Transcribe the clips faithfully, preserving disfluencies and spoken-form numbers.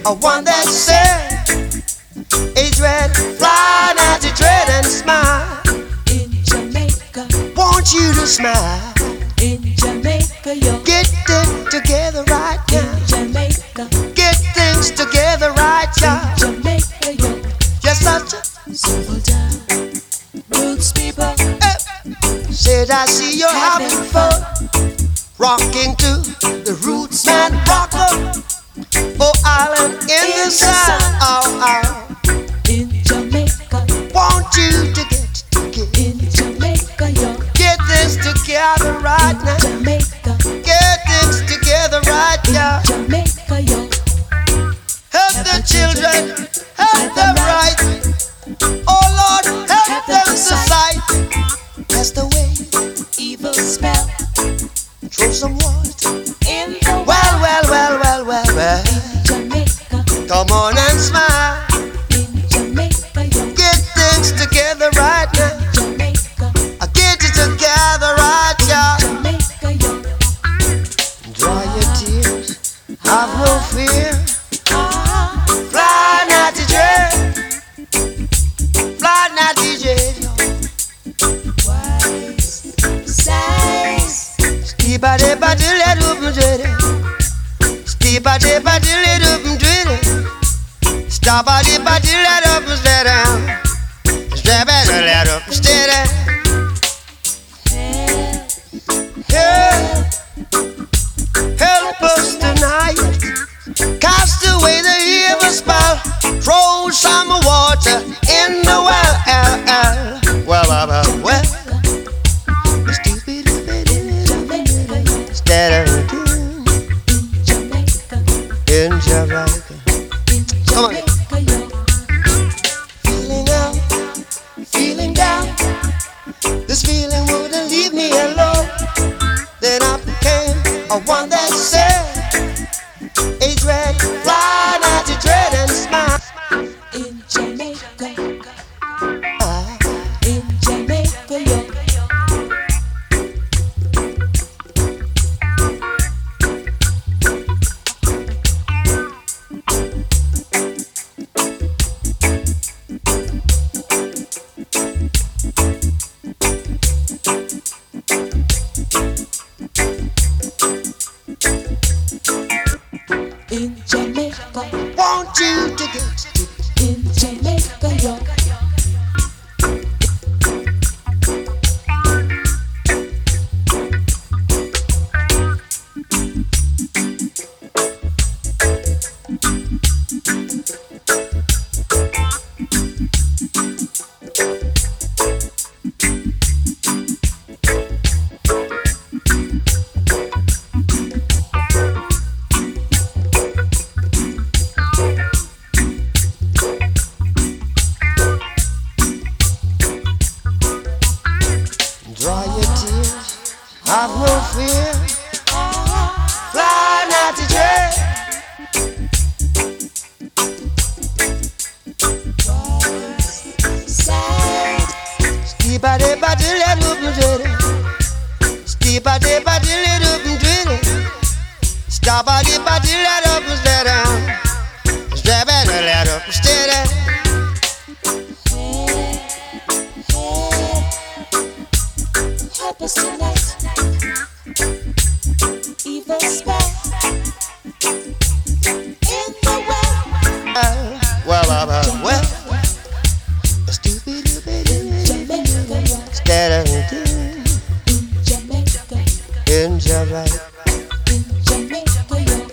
a one that said, age red, fly now to dread and smile. In Jamaica, Want you to smile. in Jamaica, yo. Get it together right In now. Jamaica, Get things together right in now. Jamaica, yo. You're such a Simple down, roots people, eh. Said I see you're having fun, rocking to the roots man rocker. Oh, island in the sun. Oh, oh. in Jamaica, Want you to get together. in Jamaica, yo. Get this together right In now. Jamaica, Get things together right in now. Jamaica, yo. Help the children, help them right. Oh Lord, help them to sight. That's the way. Evil spell Throw some water. in the Well, well, well, well, well, well. in Jamaica, Come on and smile. in Jamaica, yo. Get things together right now. Jamaica, Get it together right now. Jamaica, yo. Dry your tears, have no fear. Ah, Fly now, D J. Fly now, D J. wise size. Steep a dip a dill it up and dread it. Steep a dip a dill it up and dread it. Stop a dip a dill it up and stay down. Strap it and let up and stay there. Yeah. Help us tonight. Cast away the evil spell. Throw some water in the well. L, L. Well, well, well, well. Stupid, stupid, in Jamaica. Come on. Feeling out, feeling down. This feeling wouldn't leave me alone. Then I became a one that said, age red, fly now to dread and smile. In Jamaica, Ah, in Jamaica, yo. In Jamaica, Want you to get in Jamaica, yo. dry your tears, have no fear. Fly now to dread. Steep a dip a dill it up and dread it. Steep a dip a dill it up and dread it. Stop a dip a dill it up and stay down. Strap it and let up and stay there. Help us tonight. Evil spell in the well. Well, well, well, well. Stupid, stupid, Jamaica, yo. stupid, In Jamaica, in Jamaica. in Jamaica, yo.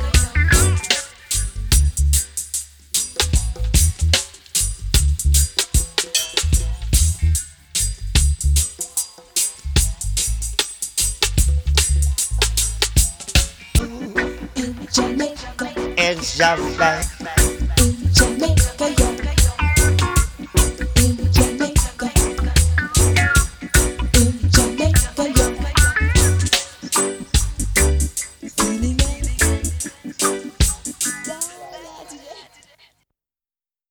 In Jamaica, In Jamaica. in Jamaica, yo. In Jamaica, in Jamaica, yo. Feeling it,